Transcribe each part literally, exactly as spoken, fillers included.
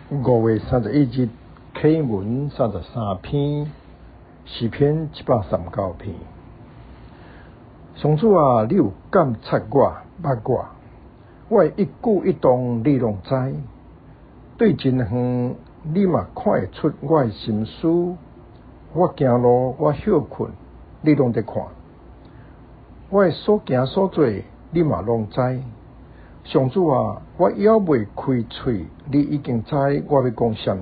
五月三十一日，启文三十三篇，诗篇一百三十九篇。上主啊，你有监察我、捌我，我的一举一动你拢知。对真远，你嘛看会出我的心思。我行路，我休困，你拢在看。我的所行所做，你嘛拢知。上主啊，我还未开嘴，你已经知我要讲什么。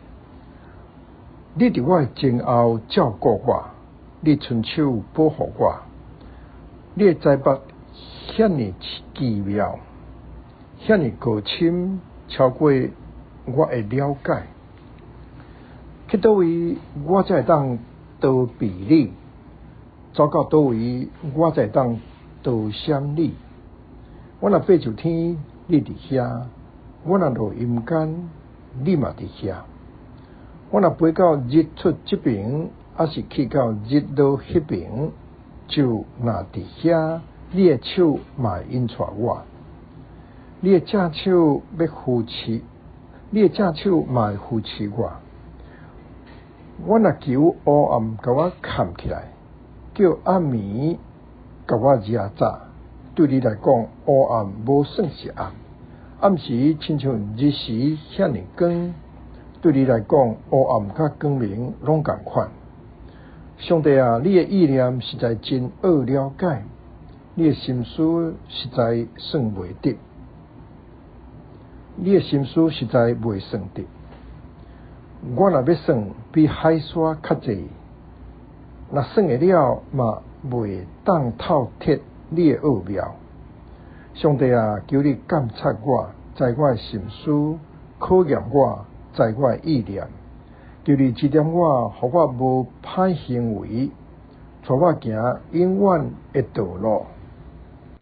你伫我的前后照顾我，你伸手保护我。你的财目遐尼奇妙，遐尼高深，超过我的了解。去倒位，我才会当逃避你；走到倒位，我才会当逃闪你。我若爬上天，你伫遐；我若落阴间，你嘛伫遐。我若飞到日出这边，还是去到日落迄边，就若伫遐，你的手嘛会引带我。你的正手要扶持，你的正手嘛会扶持我。我若求黑暗甲我藏起来，叫暗暝甲我遮早。对你来讲，黑暗无算是暗，暗时亲像日时遐尼光。对你来讲，黑暗甲光明拢同款。上帝啊，你的意念实在真好了解，你的心思实在算袂得，你的心思实在袂算得。我若要算，比海沙较济，若算会了，嘛袂当透彻你的奥妙。上帝啊，求你监察我，知我的心思，考验我，知我的意念。求你指点我，互我无歹行为，带我行永远的道路。